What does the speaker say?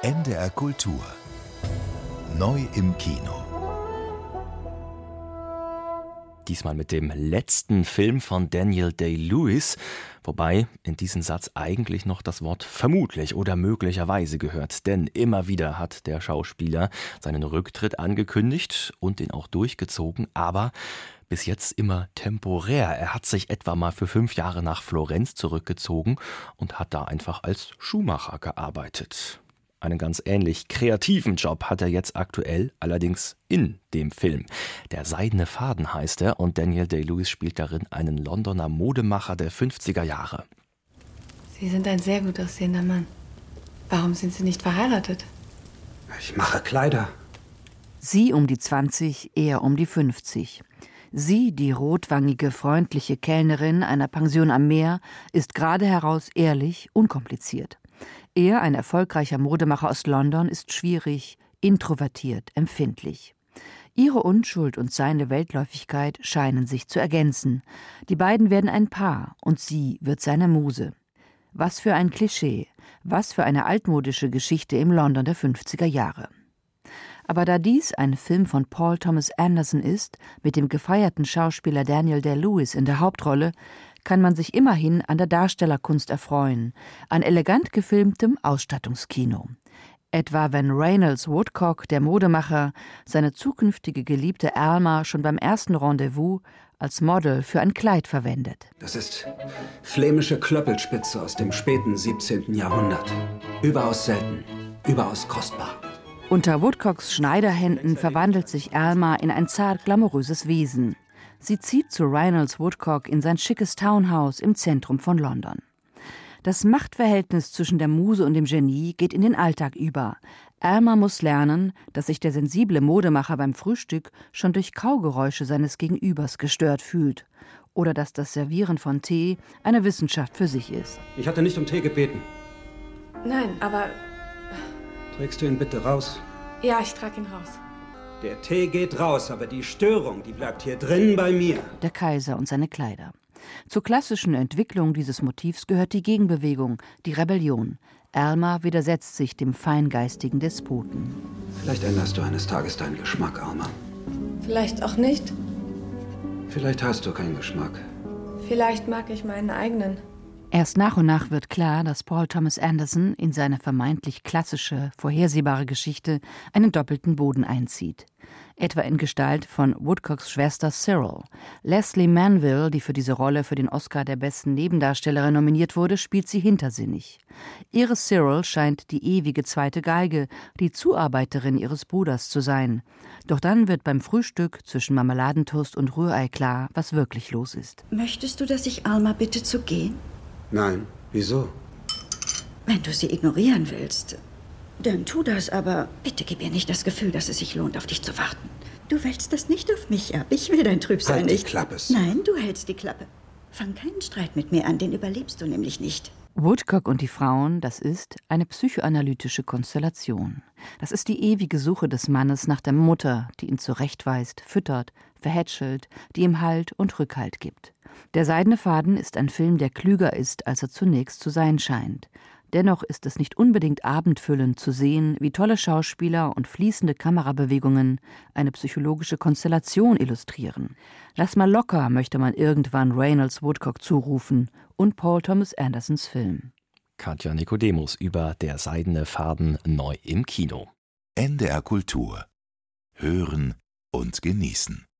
NDR Kultur. Neu im Kino. Diesmal mit dem letzten Film von Daniel Day-Lewis, wobei in diesen Satz eigentlich noch das Wort vermutlich oder möglicherweise gehört, denn immer wieder hat der Schauspieler seinen Rücktritt angekündigt und den auch durchgezogen, aber bis jetzt immer temporär. Er hat sich etwa mal für 5 Jahre nach Florenz zurückgezogen und hat da einfach als Schuhmacher gearbeitet. Einen ganz ähnlich kreativen Job hat er jetzt aktuell, allerdings in dem Film. Der Seidene Faden heißt er und Daniel Day-Lewis spielt darin einen Londoner Modemacher der 50er Jahre. Sie sind ein sehr gut aussehender Mann. Warum sind Sie nicht verheiratet? Ich mache Kleider. Sie um die 20, er um die 50. Sie, die rotwangige, freundliche Kellnerin einer Pension am Meer, ist gerade heraus ehrlich, unkompliziert. Er, ein erfolgreicher Modemacher aus London, ist schwierig, introvertiert, empfindlich. Ihre Unschuld und seine Weltläufigkeit scheinen sich zu ergänzen. Die beiden werden ein Paar und sie wird seine Muse. Was für ein Klischee, was für eine altmodische Geschichte im London der 50er Jahre. Aber da dies ein Film von Paul Thomas Anderson ist, mit dem gefeierten Schauspieler Daniel Day-Lewis in der Hauptrolle, kann man sich immerhin an der Darstellerkunst erfreuen, an elegant gefilmtem Ausstattungskino. Etwa wenn Reynolds Woodcock, der Modemacher, seine zukünftige Geliebte Alma schon beim ersten Rendezvous als Model für ein Kleid verwendet. Das ist flämische Klöppelspitze aus dem späten 17. Jahrhundert. Überaus selten, überaus kostbar. Unter Woodcocks Schneiderhänden verwandelt sich Alma in ein zart glamouröses Wesen. Sie zieht zu Reynolds Woodcock in sein schickes Townhouse im Zentrum von London. Das Machtverhältnis zwischen der Muse und dem Genie geht in den Alltag über. Alma muss lernen, dass sich der sensible Modemacher beim Frühstück schon durch Kaugeräusche seines Gegenübers gestört fühlt. Oder dass das Servieren von Tee eine Wissenschaft für sich ist. Ich hatte nicht um Tee gebeten. Nein, aber... Trägst du ihn bitte raus? Ja, ich trage ihn raus. Der Tee geht raus, aber die Störung, die bleibt hier drin bei mir. Der Kaiser und seine Kleider. Zur klassischen Entwicklung dieses Motivs gehört die Gegenbewegung, die Rebellion. Alma widersetzt sich dem feingeistigen Despoten. Vielleicht änderst du eines Tages deinen Geschmack, Alma. Vielleicht auch nicht. Vielleicht hast du keinen Geschmack. Vielleicht mag ich meinen eigenen. Erst nach und nach wird klar, dass Paul Thomas Anderson in seine vermeintlich klassische, vorhersehbare Geschichte einen doppelten Boden einzieht. Etwa in Gestalt von Woodcocks Schwester Cyril. Leslie Manville, die für diese Rolle für den Oscar der besten Nebendarstellerin nominiert wurde, spielt sie hintersinnig. Ihre Cyril scheint die ewige zweite Geige, die Zuarbeiterin ihres Bruders zu sein. Doch dann wird beim Frühstück zwischen Marmeladentoast und Rührei klar, was wirklich los ist. Möchtest du, dass ich Alma bitte zu gehen? Nein, wieso? Wenn du sie ignorieren willst, dann tu das, aber bitte gib ihr nicht das Gefühl, dass es sich lohnt, auf dich zu warten. Du wälzt das nicht auf mich ab. Ich will dein Trübsal Halt nicht. die Klappe. Nein, du hältst die Klappe. Fang keinen Streit mit mir an, den überlebst du nämlich nicht. Woodcock und die Frauen, das ist eine psychoanalytische Konstellation. Das ist die ewige Suche des Mannes nach der Mutter, die ihn zurechtweist, füttert, verhätschelt, die ihm Halt und Rückhalt gibt. Der Seidene Faden ist ein Film, der klüger ist, als er zunächst zu sein scheint. Dennoch ist es nicht unbedingt abendfüllend zu sehen, wie tolle Schauspieler und fließende Kamerabewegungen eine psychologische Konstellation illustrieren. Lass mal locker, möchte man irgendwann Reynolds Woodcock zurufen und Paul Thomas Andersons Film. Katja Nikodemus über Der Seidene Faden neu im Kino. NDR Kultur. Hören und genießen.